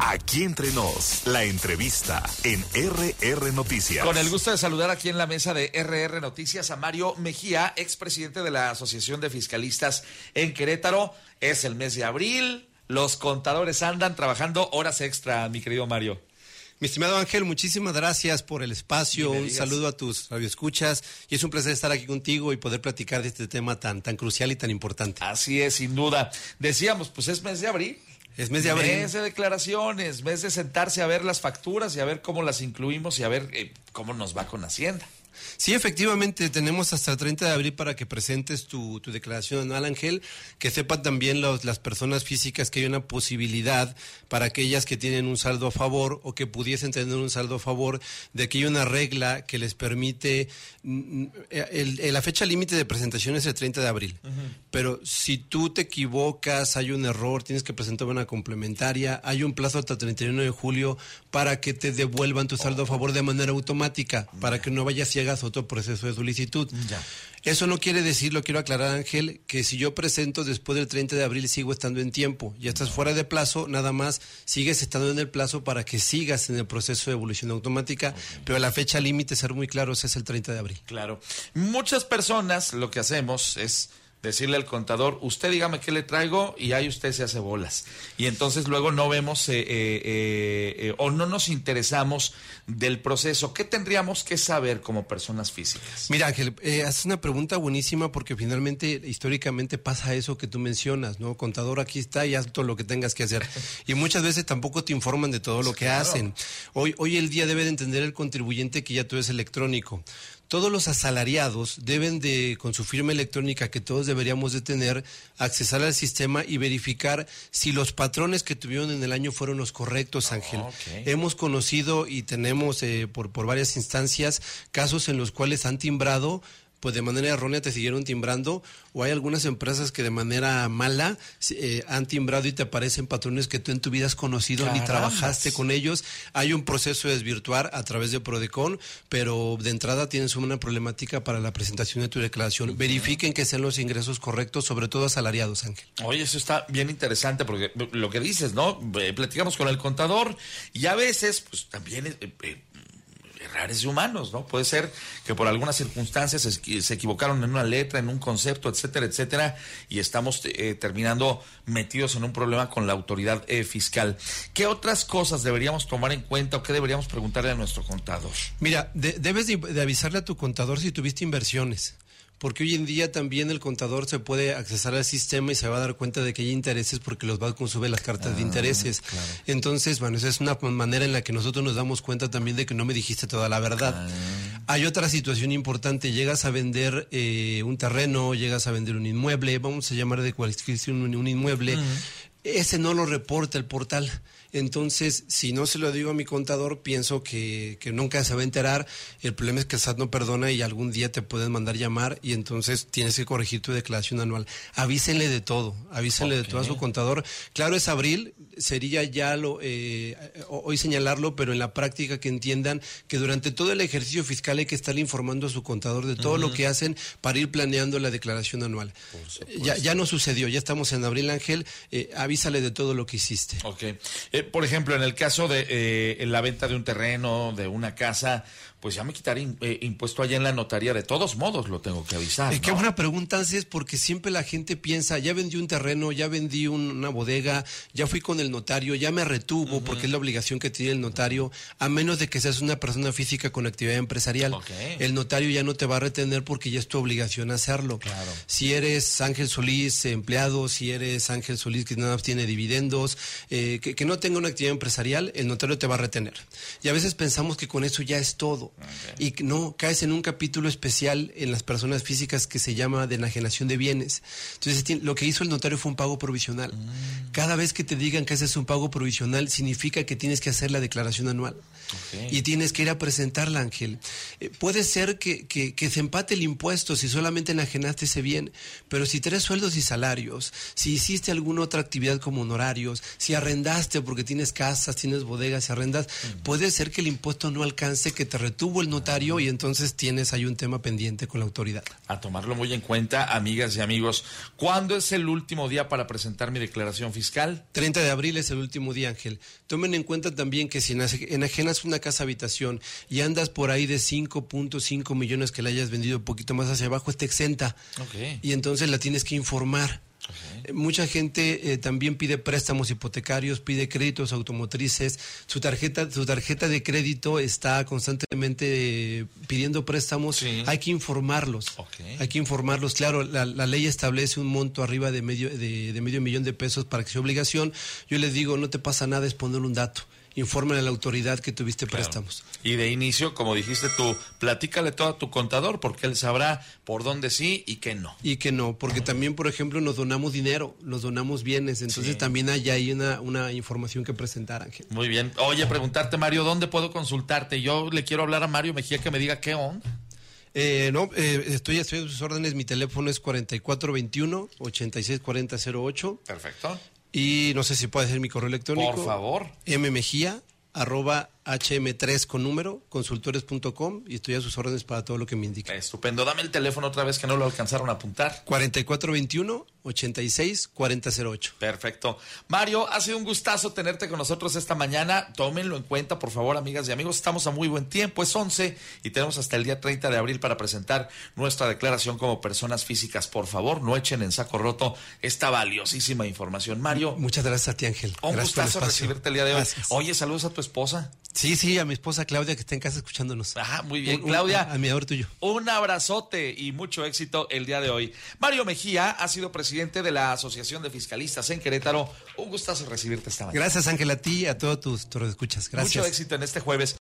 Aquí entre nos, la entrevista en RR Noticias. Con el gusto de saludar aquí en la mesa de RR Noticias a Mario Mejía, expresidente de la Asociación de Fiscalistas en Querétaro. Es el mes de abril, los contadores andan trabajando horas extra, mi querido Mario. Mi estimado Ángel, muchísimas gracias por el espacio, un saludo a tus radioescuchas y es un placer estar aquí contigo y poder platicar de este tema tan crucial y tan importante. Así es, sin duda. Decíamos, pues es mes de abril. Es mes de abril. Mes de declaraciones, mes de sentarse a ver las facturas y a ver cómo las incluimos y a ver cómo nos va con Hacienda. Sí, efectivamente, tenemos hasta el 30 de abril para que presentes tu declaración anual, Ángel, que sepan también las personas físicas que hay una posibilidad para aquellas que tienen un saldo a favor o que pudiesen tener un saldo a favor, de que hay una regla que les permite, la fecha límite de presentación es el 30 de abril, pero si tú te equivocas, hay un error, tienes que presentar una complementaria, hay un plazo hasta el 31 de julio para que te devuelvan tu saldo a favor de manera automática, para que no vayas ciegas a otro proceso de solicitud. Ya. Eso no quiere decir, lo quiero aclarar, Ángel, que si yo presento después del 30 de abril sigo estando en tiempo. Ya estás fuera de plazo, nada más sigues estando en el plazo para que sigas en el proceso de evolución automática, pero la fecha límite, ser muy claros, es el 30 de abril. Claro. Muchas personas lo que hacemos es decirle al contador, usted dígame qué le traigo y ahí usted se hace bolas. Y entonces luego no vemos o no nos interesamos del proceso. ¿Qué tendríamos que saber como personas físicas? Mira, Ángel, haces una pregunta buenísima porque finalmente, históricamente pasa eso que tú mencionas, ¿no? Contador, aquí está y haz todo lo que tengas que hacer. Y muchas veces tampoco te informan de todo lo que hacen. Hoy el día debe de entender el contribuyente que ya todo es electrónico. Todos los asalariados deben de, con su firma electrónica que todos deberíamos de tener, accesar al sistema y verificar si los patrones que tuvieron en el año fueron los correctos, Ángel. Hemos conocido y tenemos por varias instancias casos en los cuales han timbrado, pues de manera errónea te siguieron timbrando, o hay algunas empresas que de manera mala han timbrado y te aparecen patrones que tú en tu vida has conocido ni trabajaste con ellos. Hay un proceso de desvirtuar a través de Prodecon, pero de entrada tienes una problemática para la presentación de tu declaración. Verifiquen que sean los ingresos correctos, sobre todo asalariados, Ángel. Oye, eso está bien interesante porque lo que dices, ¿no? Platicamos con el contador y a veces, pues también errores humanos, ¿no? Puede ser que por algunas circunstancias se equivocaron en una letra, en un concepto, etcétera, etcétera, y estamos terminando metidos en un problema con la autoridad fiscal. ¿Qué otras cosas deberíamos tomar en cuenta o qué deberíamos preguntarle a nuestro contador? Mira, debes de avisarle a tu contador si tuviste inversiones. Porque hoy en día también el contador se puede accesar al sistema y se va a dar cuenta de que hay intereses porque los bancos suben las cartas de intereses. Claro. Entonces, bueno, esa es una manera en la que nosotros nos damos cuenta también de que no me dijiste toda la verdad. Hay otra situación importante, llegas a vender un terreno, llegas a vender un inmueble, vamos a llamar de cualquier un inmueble, ese no lo reporta el portal. Entonces, si no se lo digo a mi contador, pienso que nunca se va a enterar. El problema es que el SAT no perdona y algún día te pueden mandar llamar y entonces tienes que corregir tu declaración anual. Avísenle de todo, de todo a su contador. Claro, es abril, sería ya hoy señalarlo, pero en la práctica que entiendan que durante todo el ejercicio fiscal hay que estar informando a su contador de todo lo que hacen para ir planeando la declaración anual. Ya no sucedió, ya estamos en abril, Ángel, avísale de todo lo que hiciste. Ok. Por ejemplo, en el caso de la venta de un terreno, de una casa, pues ya me quitaré impuesto allá en la notaría. De todos modos lo tengo que avisar, ¿no? Qué buena pregunta es porque siempre la gente piensa, ya vendí un terreno, ya vendí una bodega, ya fui con el notario, ya me retuvo porque es la obligación que tiene el notario, a menos de que seas una persona física con actividad empresarial. El notario ya no te va a retener porque ya es tu obligación hacerlo. Claro. Si eres Ángel Solís empleado, si eres Ángel Solís que nada más tiene dividendos, que no tenga una actividad empresarial, el notario te va a retener. Y a veces pensamos que con eso ya es todo. Y no, caes en un capítulo especial en las personas físicas que se llama de enajenación de bienes. Entonces, lo que hizo el notario fue un pago provisional. Cada vez que te digan que haces un pago provisional, significa que tienes que hacer la declaración anual. Y tienes que ir a presentarla, Ángel. Puede ser que se empate el impuesto si solamente enajenaste ese bien, pero si traes sueldos y salarios, si hiciste alguna otra actividad autoridad como honorarios, si arrendaste porque tienes casas, tienes bodegas, si arrendas, puede ser que el impuesto no alcance, que te retuvo el notario y entonces tienes ahí un tema pendiente con la autoridad. A tomarlo muy en cuenta, amigas y amigos. ¿Cuándo es el último día para presentar mi declaración fiscal? 30 de abril es el último día, Ángel. Tomen en cuenta también que si enajenas una casa habitación y andas por ahí de 5.5 millones que la hayas vendido un poquito más hacia abajo, está exenta. Okay. Y entonces la tienes que informar. Okay. Mucha gente también pide préstamos hipotecarios, pide créditos automotrices. Su tarjeta de crédito está constantemente pidiendo préstamos. Sí. Hay que informarlos. Okay. Hay que informarlos. Claro, la ley establece un monto arriba de medio millón de pesos para que sea obligación. Yo les digo, no te pasa nada, es poner un dato. Informen a la autoridad que tuviste préstamos. Y de inicio, como dijiste tú, platícale todo a tu contador porque él sabrá por dónde sí y qué no. Y que no, porque también, por ejemplo, nos donamos dinero, nos donamos bienes, entonces también hay ahí una información que presentar, Ángel. Muy bien. Oye, preguntarte, Mario, ¿dónde puedo consultarte? Yo le quiero hablar a Mario Mejía que me diga qué onda. Estoy a sus órdenes, mi teléfono es 4421-864008. Perfecto. Y no sé si puede ser mi correo electrónico. Por favor. mmejía@hm3 con número, consultores.com, y estoy a sus órdenes para todo lo que me indique. Estupendo. Dame el teléfono otra vez que no lo alcanzaron a apuntar. 4421-864008. Perfecto. Mario, ha sido un gustazo tenerte con nosotros esta mañana. Tómenlo en cuenta, por favor, amigas y amigos. Estamos a muy buen tiempo, es 11 y tenemos hasta el día 30 de abril para presentar nuestra declaración como personas físicas. Por favor, no echen en saco roto esta valiosísima información. Mario. Muchas gracias a ti, Ángel. Un gustazo recibirte el día de hoy. Gracias. Oye, saludos a tu esposa. Sí, a mi esposa Claudia, que está en casa escuchándonos. Ajá, muy bien. Claudia, admirador tuyo. Un abrazote y mucho éxito el día de hoy. Mario Mejía ha sido presidente de la Asociación de Fiscalistas en Querétaro. Un gustazo recibirte esta mañana. Gracias, Ángel, a ti y a todos tus escuchas. Gracias. Mucho éxito en este jueves.